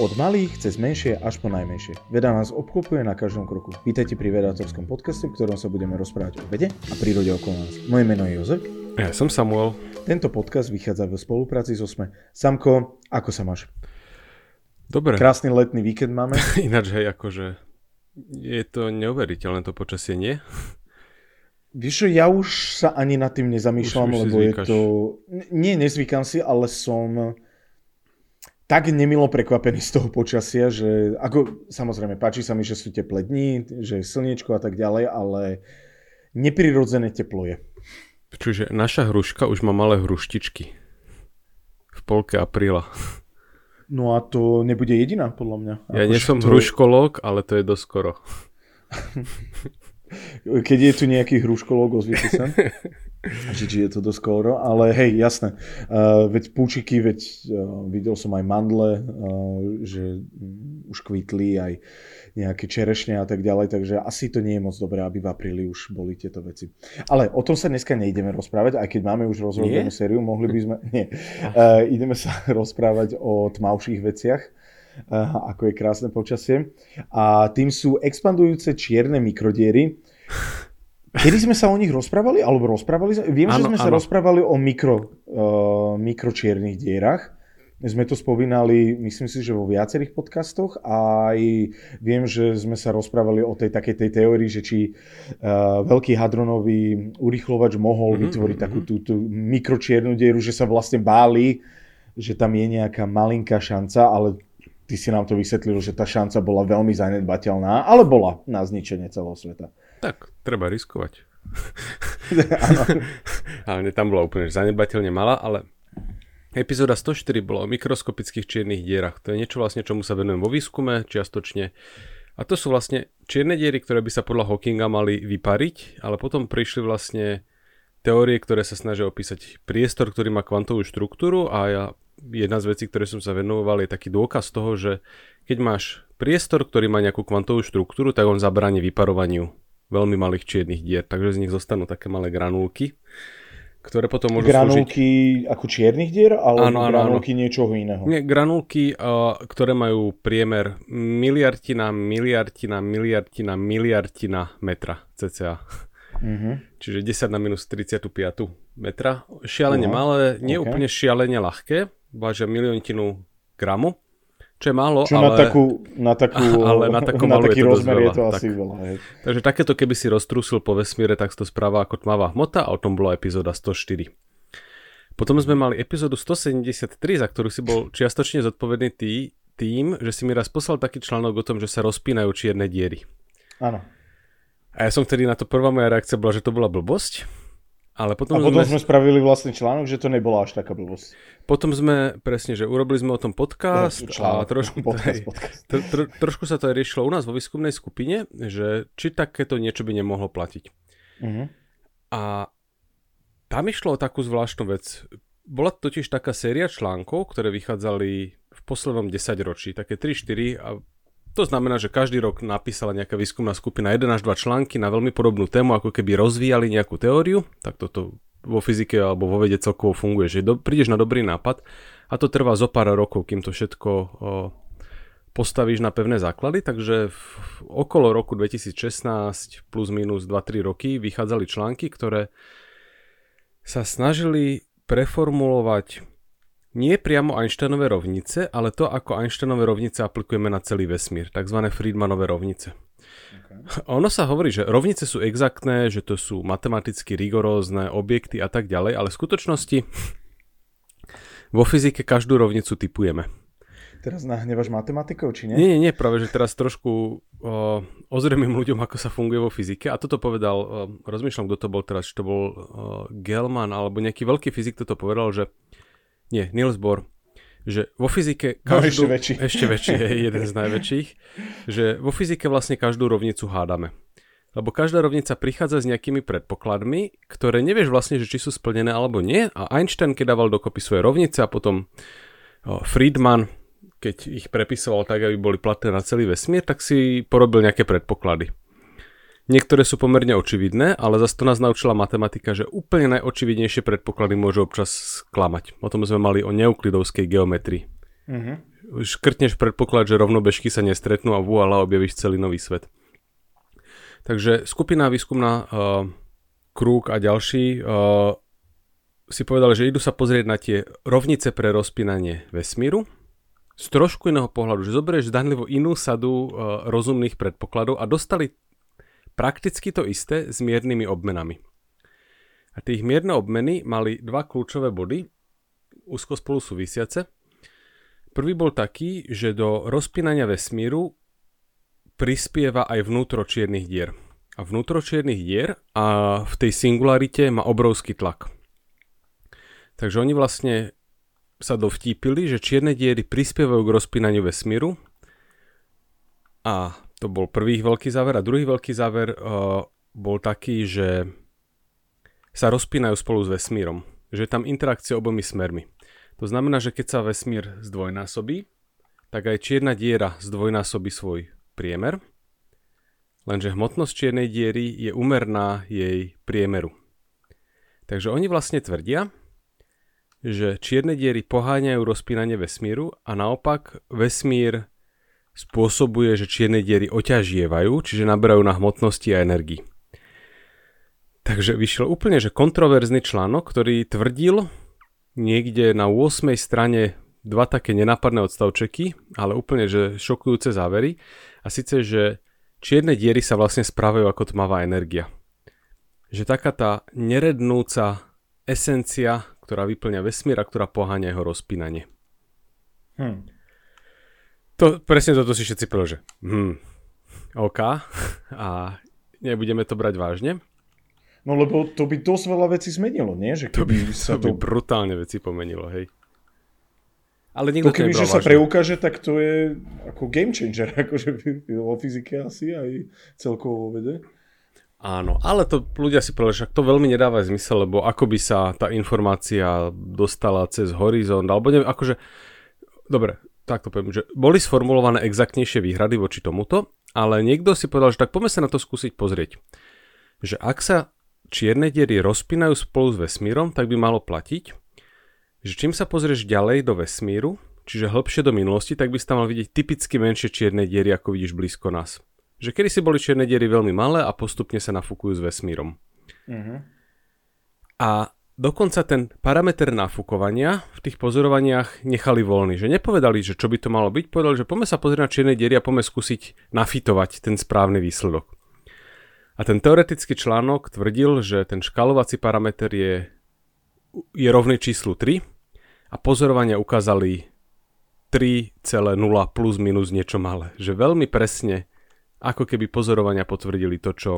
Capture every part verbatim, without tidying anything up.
Od malých cez menšie až po najmenšie. Veda nás obklopuje na každom kroku. Vítajte pri vedátorskom podcaste, v ktorom sa budeme rozprávať o vede a prírode okolo nás. Moje meno je Jozef. Ja som Samuel. Tento podcast vychádza v spolupráci so SME. Samko, ako sa máš? Dobre. Krásny letný víkend máme. Ináč, hej, akože je to neuveriteľné to počasie, nie? Vieš čo, ja už sa ani nad tým nezamýšľam, už, už lebo je to... Nie, nezvykám si, ale som tak nemilo prekvapený z toho počasia, že ako, samozrejme, páči sa mi, že sú teplé dni, že je slniečko a tak ďalej, ale neprirodzené teplo je. Čiže naša hruška už má malé hruštičky v polke apríla. No a to nebude jediná, podľa mňa. Ja nie som to... hruškológ, ale to je dosť skoro. Keď je tu nejaký hruškológ, ozvite sa. Či, či je to dosť skoro, ale hej, jasné. Uh, veď púčiky, veď uh, videl som aj mandle, uh, že už kvitli aj nejaké čerešne a tak ďalej, takže asi to nie je moc dobré, aby v apríli už boli tieto veci. Ale o tom sa dneska neideme rozprávať, aj keď máme už rozrobenú sériu, mohli by sme... Nie. Uh, ideme sa rozprávať o tmavších veciach, uh, ako je krásne počasie. A tým sú expandujúce čierne mikrodiery. Kedy sme sa o nich rozprávali? Alebo rozprávali? Viem, ano, že sme ano. sa rozprávali o mikro, uh, mikročiernych dierach. Sme to spomínali, myslím si, že vo viacerých podcastoch. A aj viem, že sme sa rozprávali o tej takej tej teórii, že či uh, veľký hadronový urýchlovač mohol mm-hmm, vytvoriť mm-hmm. takú tú, tú mikročiernu dieru, že sa vlastne báli, že tam je nejaká malinká šanca, ale ty si nám to vysvetlil, že tá šanca bola veľmi zanedbateľná, ale bola na zničenie celého sveta. Tak, treba riskovať. Ale tam bola úplne zanedbateľne malá, ale epizóda sto štyri bola o mikroskopických čiernych dierach. To je niečo vlastne, čomu sa venujem vo výskume čiastočne. A to sú vlastne čierne diery, ktoré by sa podľa Hawkinga mali vypariť, ale potom prišli vlastne teórie, ktoré sa snažia opísať priestor, ktorý má kvantovú štruktúru, a ja, jedna z vecí, ktoré som sa venoval, je taký dôkaz toho, že keď máš priestor, ktorý má nejakú kvantovú štruktúru, tak on zabráni vyparovaniu veľmi malých čiernych dier, takže z nich zostanú také malé granulky, ktoré potom môžu granulky slúžiť... Granulky ako čiernych dier, alebo áno, áno, granulky áno. niečoho iného? Nie, granulky, uh, ktoré majú priemer miliardina, miliardina, miliardina, miliardina metra cca. Uh-huh. Čiže desať na minus tridsaťpäť metra. Šialene uh-huh. malé, nie okay. úplne šialene ľahké, vážia miliontinu gramu. Čo je málo, Čo ale... na takú, na takú, ale na, na taký je rozmer je to tak. asi veľa. Hej. Takže takéto, keby si roztrúsil po vesmíre, tak to správa ako tmavá hmota, a o tom bola epizóda sto štyri. Potom sme mali epizódu sto sedemdesiattri, za ktorú si bol čiastočne zodpovedný tý, tým, že si mi raz poslal taký článok o tom, že sa rozpínajú čierne diery. Áno. A ja som vtedy na to, prvá moja reakcia bola, že to bola blbosť. Ale potom a potom sme... sme spravili vlastný článok, že to nebola až taká blbosť. Potom sme, presne, že urobili sme o tom podcast no, článok, a trošku, podcast, taj, podcast. Tro, tro, trošku sa to aj riešilo u nás vo výskumnej skupine, že či takéto niečo by nemohlo platiť. Uh-huh. A tam išlo o takú zvláštnu vec. Bola totiž taká séria článkov, ktoré vychádzali v poslednom desaťročí, také tri štyri, a to znamená, že každý rok napísala nejaká výskumná skupina jeden až dva články na veľmi podobnú tému, ako keby rozvíjali nejakú teóriu. Tak toto vo fyzike alebo vo vede celkovo funguje, že do, prídeš na dobrý nápad a to trvá zo pár rokov, kým to všetko o, postavíš na pevné základy. Takže v, okolo roku dvetisícšestnásť plus minus dva tri roky vychádzali články, ktoré sa snažili preformulovať nie priamo Einsteinové rovnice, ale to, ako Einsteinové rovnice aplikujeme na celý vesmír, takzvané Friedmanové rovnice. Okay. Ono sa hovorí, že rovnice sú exaktné, že to sú matematicky rigorózne objekty a tak ďalej, ale v skutočnosti vo fyzike každú rovnicu typujeme. Teraz nahnevaš matematikou, či nie? Nie, nie, nie, práve, že teraz trošku o, ozrejmím ľuďom, ako sa funguje vo fyzike. A toto povedal, o, rozmýšľam, kto to bol teraz, či to bol o, Gell-Mann, alebo nejaký veľký fyzik, toto povedal, že Nie, Niels Bohr, že vo fyzike každú... No, ešte väčší. Ešte väčší, je jeden z najväčších. Že vo fyzike vlastne každú rovnicu hádame. Lebo každá rovnica prichádza s nejakými predpokladmi, ktoré nevieš vlastne, že či sú splnené alebo nie. A Einstein, keď dával dokopy svoje rovnice, a potom Friedman, keď ich prepisoval tak, aby boli platné na celý vesmír, tak si porobil nejaké predpoklady. Niektoré sú pomerne očividné, ale zase to nás naučila matematika, že úplne najočividnejšie predpoklady môžu občas sklamať. O tom sme mali o neuklidovskej geometrii. Uh-huh. škrtneš predpoklad, že rovnobežky sa nestretnú a voilà, objavíš celý nový svet. Takže skupina výskumná uh, Krug a ďalší uh, si povedali, že idú sa pozrieť na tie rovnice pre rozpínanie vesmíru z trošku iného pohľadu, že zoberieš zdanlivo inú sadu uh, rozumných predpokladov a dostali prakticky to isté s miernymi obmenami. A tých mierne obmeny mali dva kľúčové body, úzko spolu súvisiace. Prvý bol taký, že do rozpínania vesmíru prispieva aj vnútro čiernych dier. A vnútro čiernych dier a v tej singularite má obrovský tlak. Takže oni vlastne sa dovtípili, že čierne diery prispievajú k rozpínaniu vesmíru. A to bol prvý veľký záver. A druhý veľký záver uh, bol taký, že sa rozpínajú spolu s vesmírom. Že je tam interakcia obomi smermi. To znamená, že keď sa vesmír zdvojnásobí, tak aj čierna diera zdvojnásobí svoj priemer. Lenže hmotnosť čiernej diery je úmerná jej priemeru. Takže oni vlastne tvrdia, že čierne diery poháňajú rozpínanie vesmíru a naopak vesmír spôsobuje, že čierne diery oťažievajú, čiže naberajú na hmotnosti a energii. Takže vyšiel úplne že kontroverzný článok, ktorý tvrdil niekde na ôsmej strane dva také nenápadné odstavčeky, ale úplne že šokujúce závery. A síce, že čierne diery sa vlastne správajú ako tmavá energia. Že taká tá nerednúca esencia, ktorá vyplňa vesmír a ktorá poháňa jeho rozpínanie. Hm. To, presne toto si všetci povedali, že hm, OK, a nebudeme to brať vážne. No lebo to by dosť veľa vecí zmenilo, nie? Že to by, sa to by to... brutálne veci pomenilo, hej. Ale nikto to keby, to že vážne. Sa preukáže, tak to je ako game changer, akože vo fyzike asi aj celkovo vo vede. Áno, ale to ľudia si povedali, že to veľmi nedáva zmysel, lebo ako by sa tá informácia dostala cez horizont, alebo neviem, akože, dobre, tak to poviem, že boli sformulované exaktnejšie výhrady voči tomuto, ale niekto si povedal, že tak poďme sa na to skúsiť pozrieť. Že ak sa čierne diery rozpínajú spolu s vesmírom, tak by malo platiť, že čím sa pozrieš ďalej do vesmíru, čiže hĺbšie do minulosti, tak by si tam mal vidieť typicky menšie čierne diery, ako vidíš blízko nás. Že kedysi boli čierne diery veľmi malé a postupne sa nafúkujú s vesmírom. Uh-huh. A dokonca ten parameter nafúkovania v tých pozorovaniach nechali voľný. Že nepovedali, že čo by to malo byť, povedali, že poďme sa pozrieť na čierne diery a poďme skúsiť nafitovať ten správny výsledok. A ten teoretický článok tvrdil, že ten škálovací parameter je, je rovný číslu tri a pozorovania ukázali tri celé nula plus minus niečo malé. Že veľmi presne ako keby pozorovania potvrdili to, čo,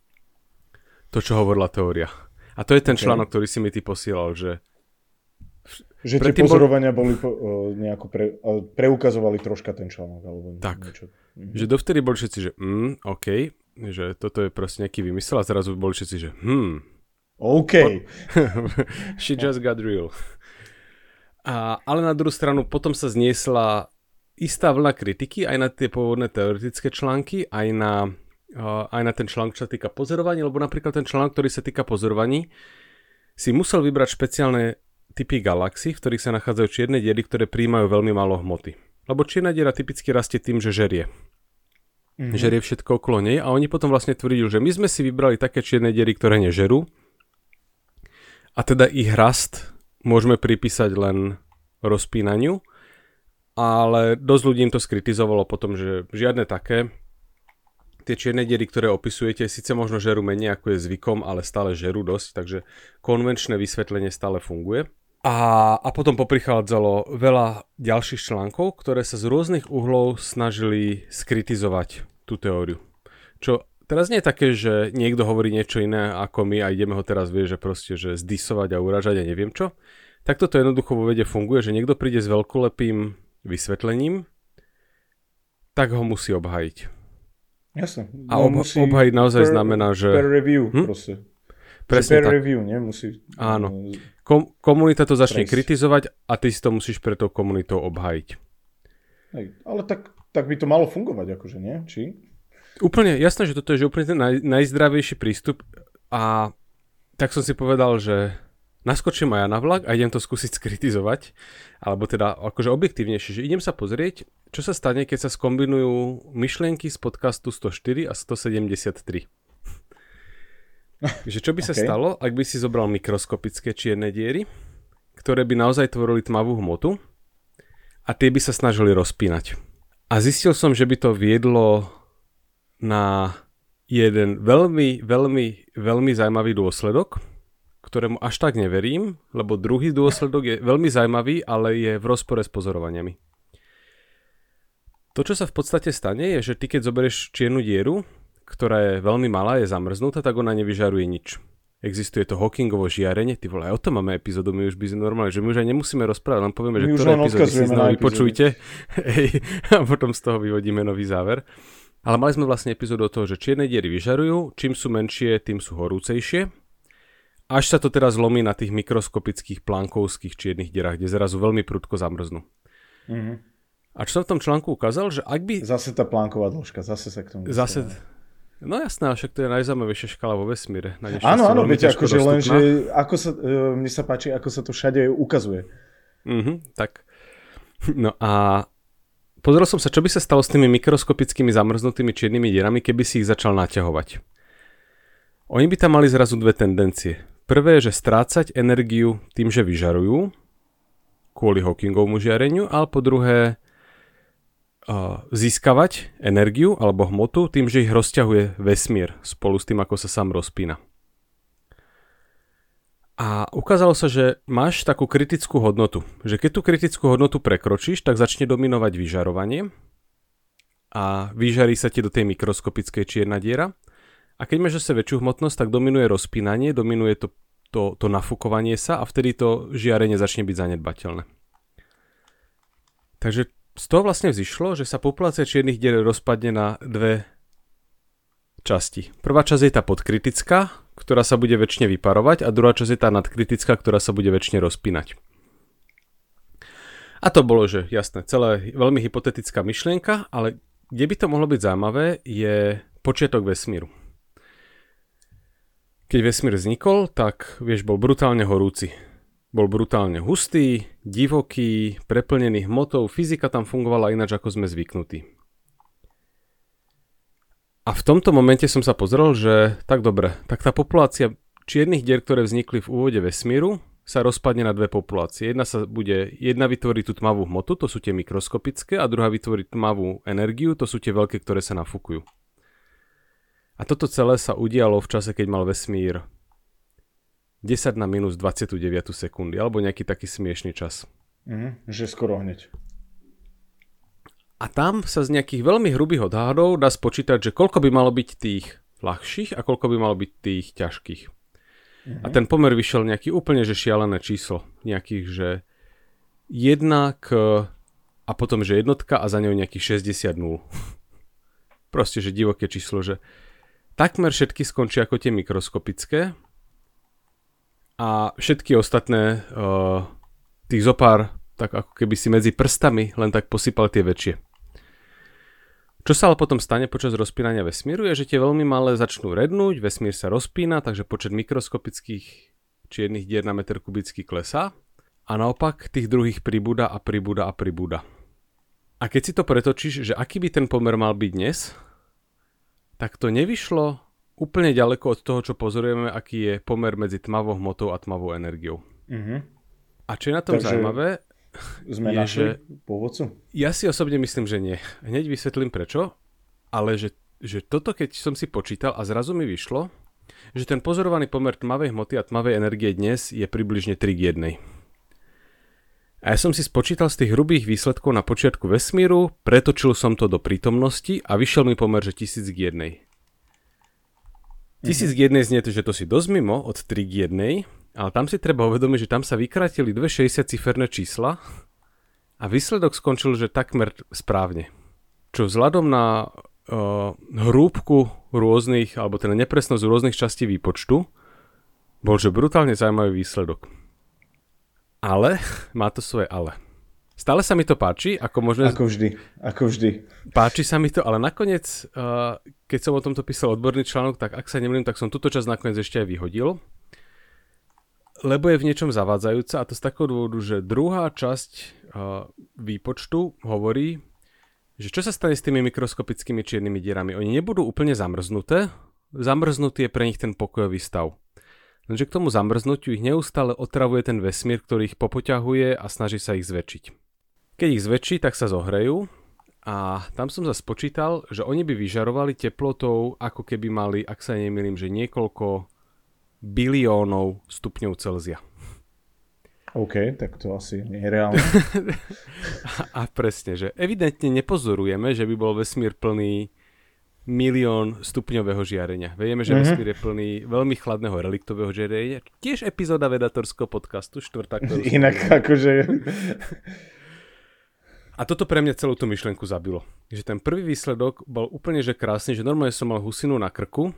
to, čo hovorila teória. A to je ten okay. článok, ktorý si mi ty posielal, že... Že tie pozorovania bol... boli uh, nejako pre, uh, preukazovali troška ten článok, alebo tak. niečo. Mhm. Že dovtedy boli všetci, že mm, OK, že toto je proste nejaký vymysel a zrazu boli všetci, že hm. OK. She just got real. A, ale na druhú stranu potom sa zniesla istá vlna kritiky aj na tie pôvodné teoretické články, aj na, uh, aj na ten článok, čo sa týka pozorovaní, lebo napríklad ten článok, ktorý sa týka pozorovaní, si musel vybrať špeciálne typy galaxií, v ktorých sa nachádzajú čierne diery, ktoré prijímajú veľmi málo hmoty. Lebo čierna diera typicky rastie tým, že žerie. Mm-hmm. Žerie všetko okolo nej a oni potom vlastne tvrdili, že my sme si vybrali také čierne diery, ktoré nežerú a teda ich rast môžeme pripísať len rozpínaniu. Ale dosť ľudí im to skritizovalo potom, že žiadne také. Tie čierne diery, ktoré opisujete, síce možno žerú menej ako je zvykom, ale stále žerú dosť, takže konvenčné vysvetlenie stále funguje. A, a potom poprichádzalo veľa ďalších článkov, ktoré sa z rôznych uhlov snažili skritizovať tú teóriu. Čo teraz nie je také, že niekto hovorí niečo iné ako my a ideme ho teraz vie, že proste že zdisovať a uražať a neviem čo. Tak toto jednoducho vo vede funguje, že niekto príde s veľkolepým vysvetlením, tak ho musí obhajiť. Jasne. A ob- musí obhajiť naozaj per, znamená, že... Per review hm? proste. Presne per tak. review, nie? Musí... Áno. Kom- komunita to začne prejsť. Kritizovať a ty si to musíš pre tou komunitou obhajiť. Hej, ale tak, tak by to malo fungovať, akože nie? Či? Úplne, jasné, že toto je že úplne ten naj, najzdravejší prístup a tak som si povedal, že naskočím aj ja na vlak a idem to skúsiť skritizovať, alebo teda akože objektívnejšie, že idem sa pozrieť, čo sa stane, keď sa skombinujú myšlienky z podcastu sto štyri a sto sedemdesiattri. Že čo by sa okay. stalo, ak by si zobral mikroskopické čierne diery, ktoré by naozaj tvorili tmavú hmotu a tie by sa snažili rozpínať. A zistil som, že by to viedlo na jeden veľmi, veľmi, veľmi zaujímavý dôsledok, ktorému až tak neverím, lebo druhý dôsledok je veľmi zaujímavý, ale je v rozpore s pozorovaniami. To, čo sa v podstate stane, je, že ty keď zoberieš čiernu dieru, ktorá je veľmi malá, je zamrznutá, tak ona nevyžaruje nič. Existuje to Hawkingovo žiarenie, ty vole, aj o tom máme epizódu, my už by sme normálne, že my už aj nemusíme rozprávať, len povieme, že my ktoré epizódy si znovu vypočujte a potom z toho vyvodíme nový záver. Ale mali sme vlastne epizódu o toho, že čierne diery vyžarujú, čím sú menšie, tým sú horúcejšie. Až sa to teraz zlomí na tých mikroskopických plánkovských čiernych dierách, kde zrazu veľmi prudko zamrznú. Mm-hmm. A čo som v tom článku ukázal, že ak by... Zase tá plánková dĺžka, zase sa k tomu... Zase... No jasná, však to je najzaujímavejšia škala vo vesmíre. Áno, áno, viete, akože len, že ako sa, mne sa páči, ako sa to všade ukazuje. Mhm, tak. No a pozrel som sa, čo by sa stalo s tými mikroskopickými zamrznutými čiernymi dierami, keby si ich začal naťahovať. Oni by tam mali zrazu dve tendencie. Prvé je, že strácať energiu tým, že vyžarujú, kvôli Hawkingovmu žiareniu, ale po druhé uh, získavať energiu alebo hmotu tým, že ich rozťahuje vesmír spolu s tým, ako sa sám rozpína. A ukázalo sa, že máš takú kritickú hodnotu. Že keď tú kritickú hodnotu prekročíš, tak začne dominovať vyžarovanie a vyžarí sa ti do tej mikroskopickej čierna diera. A keď máš zase väčšiu hmotnosť, tak dominuje rozpínanie, dominuje to, to, to nafúkovanie sa a vtedy to žiarenie začne byť zanedbateľné. Takže z toho vlastne vzýšlo, že sa populácia čiernych dier rozpadne na dve časti. Prvá časť je tá podkritická, ktorá sa bude väčšine vyparovať a druhá časť je tá nadkritická, ktorá sa bude väčšine rozpínať. A to bolo, že jasné, celé veľmi hypotetická myšlienka, ale kde by to mohlo byť zaujímavé, je počiatok vesmíru. Keď vesmír vznikol, tak vieš, bol brutálne horúci. Bol brutálne hustý, divoký, preplnený hmotou, fyzika tam fungovala ináč, ako sme zvyknutí. A v tomto momente som sa pozrel, že tak dobre, tak tá populácia čiernych dier, ktoré vznikli v úvode vesmíru, sa rozpadne na dve populácie. Jedna sa bude, jedna vytvorí tú tmavú hmotu, to sú tie mikroskopické, a druhá vytvorí tmavú energiu, to sú tie veľké, ktoré sa nafúkujú. A toto celé sa udialo v čase, keď mal vesmír desať na minus dvadsiatu deviatu sekundy, alebo nejaký taký smiešný čas. Mm, že skoro hneď. A tam sa z nejakých veľmi hrubých odhadov dá spočítať, že koľko by malo byť tých ľahších a koľko by malo byť tých ťažkých. Mm-hmm. A ten pomer vyšiel nejaký úplne že šialené číslo. Nejakých, že jedna k... a potom, že jednotka a za ňou nejakých šesťdesiat nul. Proste, že divoké číslo, že takmer všetky skončia ako tie mikroskopické a všetky ostatné uh, tých zopár tak ako keby si medzi prstami len tak posypal tie väčšie. Čo sa ale potom stane počas rozpínania vesmíru je, že tie veľmi malé začnú rednúť, vesmír sa rozpína, takže počet mikroskopických čiernych dier na meter kubický klesá a naopak tých druhých pribúda a pribúda a pribúda. A keď si to pretočíš, že aký by ten pomer mal byť dnes, tak to nevyšlo úplne ďaleko od toho, čo pozorujeme, aký je pomer medzi tmavou hmotou a tmavou energiou. Mm-hmm. A čo je na tom Takže zaujímavé, sme je, našli že pôvodcu? Ja si osobne myslím, že nie. Hneď vysvetlím prečo, ale že, že toto, keď som si počítal a zrazu mi vyšlo, že ten pozorovaný pomer tmavej hmoty a tmavej energie dnes je približne tri k jednej. A ja som si spočítal z tých hrubých výsledkov na počiatku vesmíru, pretočil som to do prítomnosti a vyšiel mi pomer, že tisíc k jednej. Tisíc k jednej znie to, že to si dosť mimo od tri k jednej, ale tam si treba uvedomiť, že tam sa vykrátili dve šesťdesiatciferné čísla a výsledok skončil, že takmer správne. Čo vzhľadom na uh, hrúbku rôznych, alebo teda nepresnosť rôznych častí výpočtu, bol, že brutálne zaujímavý výsledok. Ale, má to svoje ale. Stále sa mi to páči, ako možno... Ako vždy, ako vždy. Páči sa mi to, ale nakoniec, uh, keď som o tomto písal odborný článok, tak ak sa nemýlim, tak som túto časť nakoniec ešte aj vyhodil. lebo je v niečom zavádzajúca, a to z takého dôvodu, že druhá časť uh, výpočtu hovorí, že čo sa stane s tými mikroskopickými čiernymi dierami. Oni nebudú úplne zamrznuté, zamrznutý je pre nich ten pokojový stav. Lenže k tomu zamrznutiu ich neustále otravuje ten vesmír, ktorý ich popoťahuje a snaží sa ich zväčšiť. Keď ich zväčší, tak sa zohrejú a tam som sa spočítal, že oni by vyžarovali teplotou, ako keby mali, ak sa nemýlim, že niekoľko biliónov stupňov Celzia. OK, tak to asi nie je reálne. a, a presne, že evidentne nepozorujeme, že by bol vesmír plný milión stupňového žiarenia. Vieme, že mm-hmm. vesmír je plný veľmi chladného reliktového žiarenia. Tiež epizóda vedátorského podcastu, štvrtá. Inak akože... A toto pre mňa celú tú myšlienku zabilo. Že ten prvý výsledok bol úplne že krásny, že normálne som mal husinu na krku,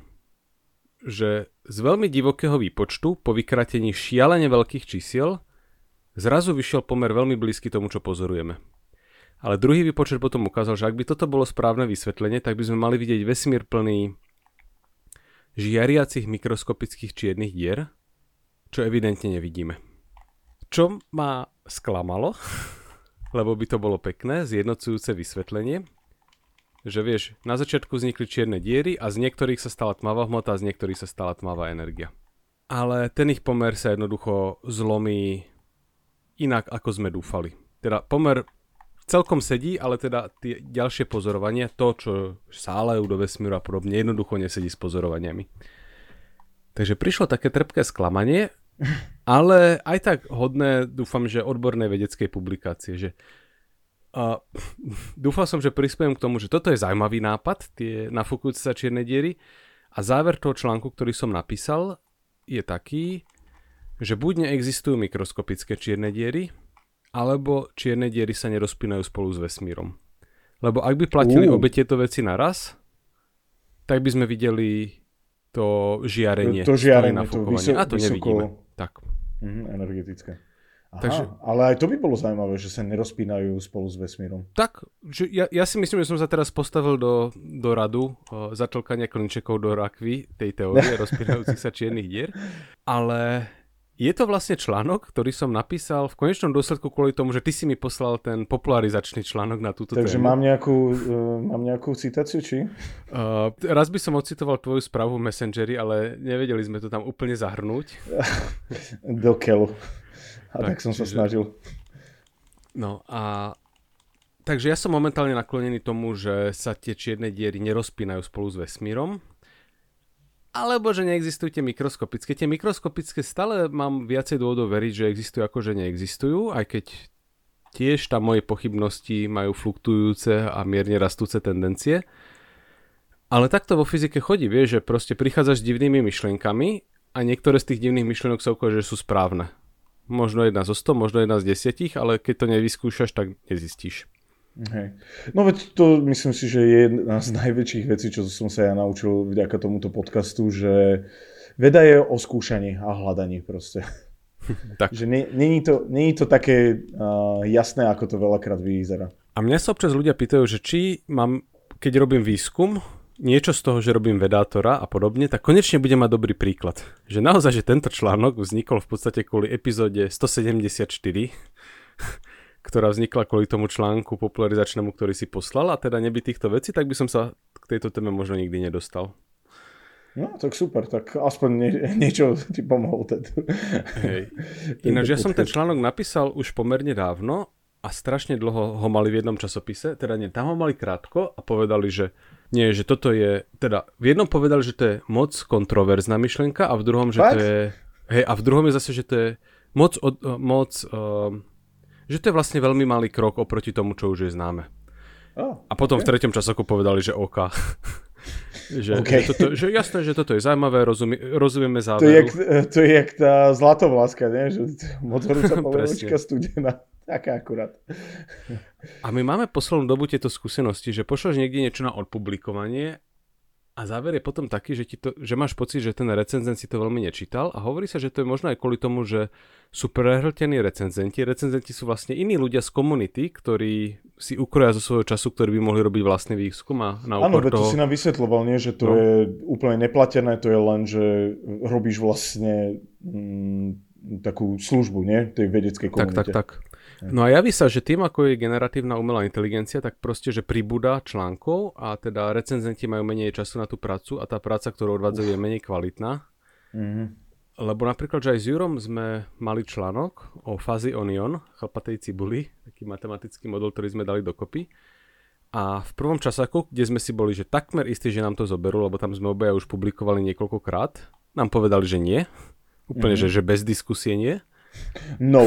že z veľmi divokého výpočtu po vykratení šialene veľkých čísiel zrazu vyšiel pomer veľmi blízky tomu, čo pozorujeme. Ale druhý výpočet potom ukázal, že ak by toto bolo správne vysvetlenie, tak by sme mali vidieť vesmír plný žiariacich mikroskopických čiernych dier, čo evidentne nevidíme. Čo ma sklamalo, lebo by to bolo pekné, zjednocujúce vysvetlenie, že vieš, na začiatku vznikli čierne diery a z niektorých sa stala tmavá hmota a z niektorých sa stala tmavá energia. Ale ten ich pomer sa jednoducho zlomí inak, ako sme dúfali. Teda pomer celkom sedí, ale teda tie ďalšie pozorovania, to, čo sálajú do vesmíru a podobne, jednoducho nesedí s pozorovaniami. Takže prišlo také trpké sklamanie, ale aj tak hodné, dúfam, že odbornej vedeckej publikácie. Že, uh, dúfal som, že prispiem k tomu, že toto je zaujímavý nápad, tie nafúkujúce sa čierne diery, a záver toho článku, ktorý som napísal, je taký, že buď neexistujú mikroskopické čierne diery, alebo čierne diery sa nerozpínajú spolu s vesmírom. Lebo ak by platili uh. obe tieto veci naraz, tak by sme videli to žiarenie. To, to žiarenie, to vysoko, a to vysoko, nevidíme. Tak. Mm, energetické. Aha, Takže, ale aj to by bolo zaujímavé, že sa nerozpínajú spolu s vesmírom. Tak, že ja, ja si myslím, že som sa teraz postavil do, do radu o, zatlkania klinčekov do rakvy tej teórie rozpínajúcich sa čiernych dier, ale... Je to vlastne článok, ktorý som napísal v konečnom dôsledku kvôli tomu, že ty si mi poslal ten popularizačný článok na túto Takže tému. Takže mám nejakú, uh, mám nejakú citáciu, či? Uh, raz by som ocitoval tvoju správu v Messengeri, ale nevedeli sme to tam úplne zahrnúť. Do keľu. A tak, tak som sa čiže... snažil. No a... Takže ja som momentálne naklonený tomu, že sa tie čierne diery nerozpínajú spolu s vesmírom. Alebo že neexistujú tie mikroskopické. Tie mikroskopické stále mám viacej dôvodov veriť, že existujú ako že neexistujú, aj keď tiež tam moje pochybnosti majú fluktujúce a mierne rastúce tendencie. Ale takto vo fyzike chodí, vieš, že proste prichádzaš s divnými myšlienkami a niektoré z tých divných myšlienok sa ukáže, že sú správne. Možno jedna zo sto, možno jedna z desiatich, ale keď to nevyskúšaš, tak nezistíš. Hej. No veď to myslím si, že je jedna z najväčších vecí, čo som sa ja naučil vďaka tomuto podcastu, že veda je o skúšaní a hľadaní proste. Tak. Že není to, není to také uh, jasné, ako to veľakrát vyzerá. A mňa sa občas ľudia pýtajú, že či mám, keď robím výskum, niečo z toho, že robím vedátora a podobne, tak konečne budem mať dobrý príklad. Že naozaj, že tento článok vznikol v podstate kvôli epizóde stosedemdesiatštyri, ktorá vznikla kvôli tomu článku popularizačnému, ktorý si poslal, a teda neby týchto vecí, tak by som sa k tejto téme možno nikdy nedostal. No, tak super, tak aspoň nie, niečo ti pomohol. Hej. Ináč, ja som ten článok napísal už pomerne dávno a strašne dlho ho mali v jednom časopise, teda nie, tam ho mali krátko a povedali, že nie, že toto je, teda v jednom povedali, že to je moc kontroverzná myšlienka a v druhom, že Fakt? to je, hej, a v druhom je zase, že to je moc, moc uh, že to je vlastne veľmi malý krok oproti tomu, čo už je známe. Oh, a potom okay. v treťom časoku povedali, že OK. že, okay. že, toto, že jasné, že toto je zaujímavé, rozumie, rozumieme záveru. To je, jak, to je jak tá zlatovláska, nie? Že moc horúca polievečka studená. Taká akurát. A my máme poslednú dobu tieto skúsenosti, že pošleš niekde niečo na odpublikovanie a záver je potom taký, že, ti to, že máš pocit, že ten recenzent si to veľmi nečítal a hovorí sa, že to je možno aj kvôli tomu, že sú prehltení recenzenti. Recenzenti sú vlastne iní ľudia z komunity, ktorí si ukroja zo svojho času, ktorí by mohli robiť vlastný výskum a na úkor toho... Áno, to si nám vysvetľoval, nie? Že to no. je úplne neplatené, to je len, že robíš vlastne... Mm, takú službu, nie? Tej vedeckej komunite. Tak, tak, tak. No a javí sa, že tým, ako je generatívna umelá inteligencia, tak proste, že pribúda článkov a teda recenzenti majú menej času na tú prácu a tá práca, ktorú odvádzajú, je menej kvalitná. Mm-hmm. Lebo napríklad, že aj s Jurom sme mali článok o fuzzy onion, chlpatej cibuli, taký matematický model, ktorý sme dali dokopy. A v prvom časaku, kde sme si boli, že takmer istí, že nám to zoberú, lebo tam sme obaja už publikovali niekoľkokrát, nám povedali, že nie. Úplne, mm-hmm. že, že bez diskusie nie. No.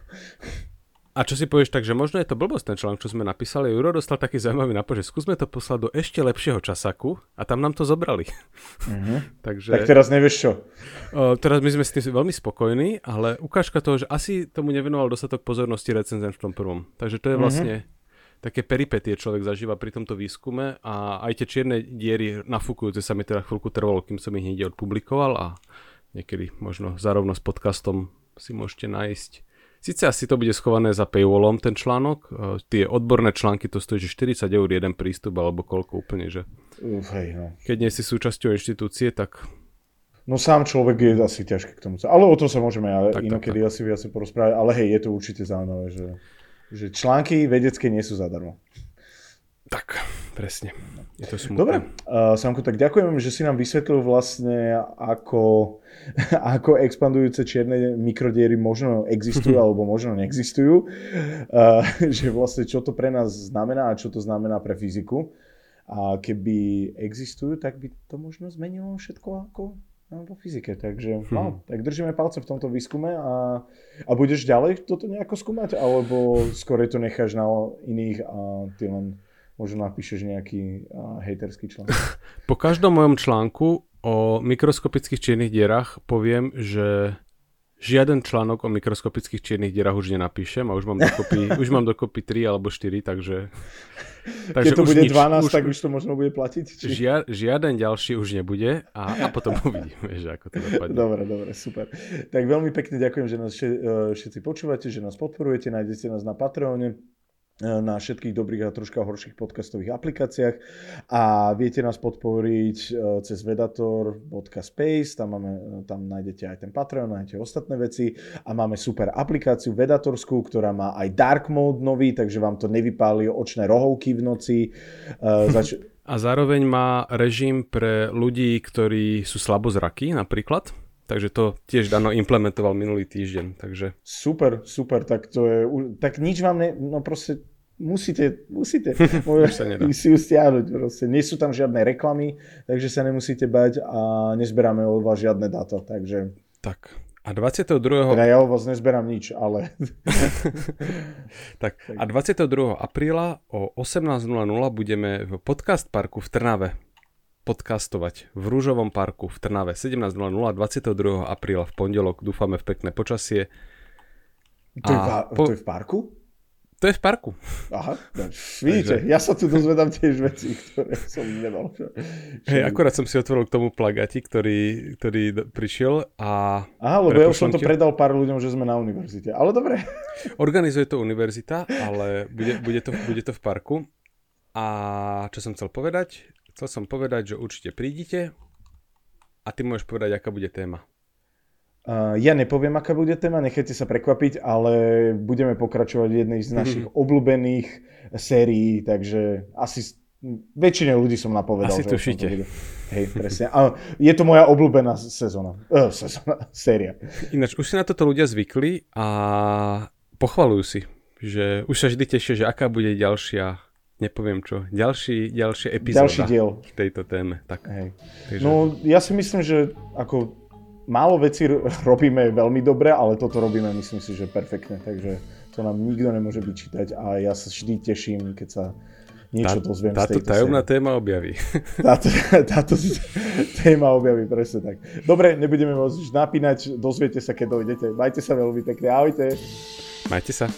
A čo si povieš tak, že možno je to blbosť ten článok, čo sme napísali. Juro dostal taký zaujímavý nápad, že skúsme to poslať do ešte lepšieho časaku a tam nám to zobrali. Mm-hmm. Takže, tak teraz nevieš čo? O, teraz my sme s tým veľmi spokojní, ale ukážka toho, že asi tomu nevenoval dostatok pozornosti recenzent v tom prvom. Takže to je vlastne mm-hmm. také peripetie človek zažíva pri tomto výskume a aj tie čierne diery nafúkujúce sa mi teda chvíľku trvalo, kým som ich niekde odpublikoval a niekedy možno zarovno s podcastom si môžete nájsť. Sice asi to bude schované za paywallom ten článok, uh, tie odborné články to stojí, že štyridsať eur jeden prístup alebo koľko úplne, že Uf, hej, no. Keď nie si súčasťou inštitúcie, tak... No sám človek je asi ťažké k tomu, ale o tom sa môžeme tak, inokedy tak, tak. asi viac porozprávať, ale hej, je to určite zaujímavé, že, že články vedecké nie sú zadarmo. Tak, presne. Je to smutné. Dobre, uh, Samko, tak ďakujem, že si nám vysvetlil vlastne, ako, ako expandujúce čierne mikrodiery možno existujú alebo možno neexistujú. Uh, že vlastne čo to pre nás znamená a čo to znamená pre fyziku. A keby existujú, tak by to možno zmenilo všetko ako vo fyzike. Takže no, tak držíme palce v tomto výskume a, a budeš ďalej toto nejako skúmať? Alebo skôr to necháš na iných a ty len možno napíšeš nejaký uh, hejterský článok. Po každom mojom článku o mikroskopických čiernych dierach poviem, že žiaden článok o mikroskopických čiernych dierach už nenapíšem a už mám dokopy, už mám dokopy tri alebo štyri, takže... takže Keď to bude nič, dvanásť, už, tak už to možno bude platiť? Či... Žia, žiaden ďalší už nebude a, a potom uvidíme, že ako to dopadne. Dobre, dobre, super. Tak veľmi pekne ďakujem, že nás všetci počúvate, že nás podporujete, nájdete nás na Patreone, na všetkých dobrých a troška horších podcastových aplikáciách a viete nás podporiť cez vedator bodka space, tam, máme, tam nájdete aj ten Patreon, nájdete ostatné veci a máme super aplikáciu vedatorskú, ktorá má aj dark mode nový, takže vám to nevypáli očné rohovky v noci. Zač- a zároveň má režim pre ľudí, ktorí sú slabozrakí napríklad. Takže to tiež Dano implementoval minulý týždeň, takže... Super, super, tak to je... Tak nič vám ne... No proste musíte, musíte si ju stiahnuť proste. Nie sú tam žiadne reklamy, takže sa nemusíte bať a nezberáme od vás žiadne dáta, takže... Tak, a dvadsiateho druhého Teda ja od vás nezberám nič, ale... tak, a dvadsiateho druhého apríla o osemnásť nula nula budeme v Podcast Parku v Trnave podcastovať v Rúžovom parku v Trnave sedemnásť nula nula dvadsiateho druhého apríla v pondelok. Dúfame v pekné počasie. To, je, v, po... to je v parku? To je v parku. Aha, no, vidíte, Takže... ja sa tu dozvedám tiež veci, ktoré som nemal. Hej, akurát som si otvoril k tomu plagáti, ktorý, ktorý prišiel a... Aha, lebo ja už som to predal pár ľuďom, že sme na univerzite, ale dobre. Organizuje to univerzita, ale bude, bude, to, bude to v parku. A čo som chcel povedať? Chcel som povedať, že určite prídite a ty môžeš povedať, aká bude téma. Uh, ja nepoviem, aká bude téma, nechajte sa prekvapiť, ale budeme pokračovať v jednej z našich mm-hmm. obľúbených sérií, takže asi väčšine ľudí som napovedal. Asi tušíte. Hej, presne. A je to moja obľúbená sezóna. Uh, sezóna, séria. Ináč, už si na toto ľudia zvykli a pochvalujú si, že už sa vždy tešia, že aká bude ďalšia nepoviem čo, ďalší, ďalšia epizóda ďalší diel v tejto téme. Tak. Hej. Takže... No ja si myslím, že ako málo vecí robíme veľmi dobre, ale toto robíme myslím si, že perfektne, takže to nám nikto nemôže vyčítať a ja sa vždy teším, keď sa niečo Tá, dozviem z tejto Táto tajomná série. Téma objaví. Táto, táto téma objaví, presne tak. Dobre, nebudeme vás už napínať, dozviete sa, keď dojdete. Majte sa veľmi pekne, ahojte. Majte sa.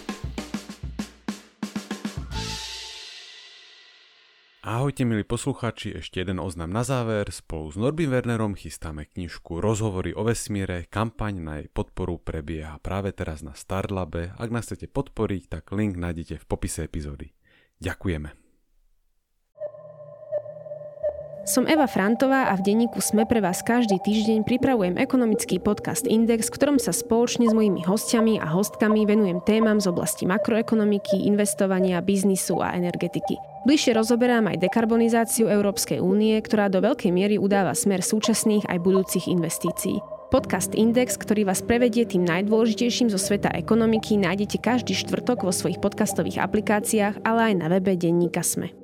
Ahojte milí poslucháči, ešte jeden oznam na záver. Spolu s Norbim Wernerom chystáme knižku Rozhovory o vesmíre. Kampaň na jej podporu prebieha práve teraz na Startlabe. Ak nás chcete podporiť, tak link nájdete v popise epizódy. Ďakujeme. Som Eva Frantová a v denníku SME pre vás každý týždeň pripravujem ekonomický podcast Index, v ktorom sa spoločne s mojimi hostiami a hostkami venujem témam z oblasti makroekonomiky, investovania, biznisu a energetiky. Bližšie rozoberám aj dekarbonizáciu Európskej únie, ktorá do veľkej miery udáva smer súčasných aj budúcich investícií. Podcast Index, ktorý vás prevedie tým najdôležitejším zo sveta ekonomiky, nájdete každý štvrtok vo svojich podcastových aplikáciách, ale aj na webe denníka SME.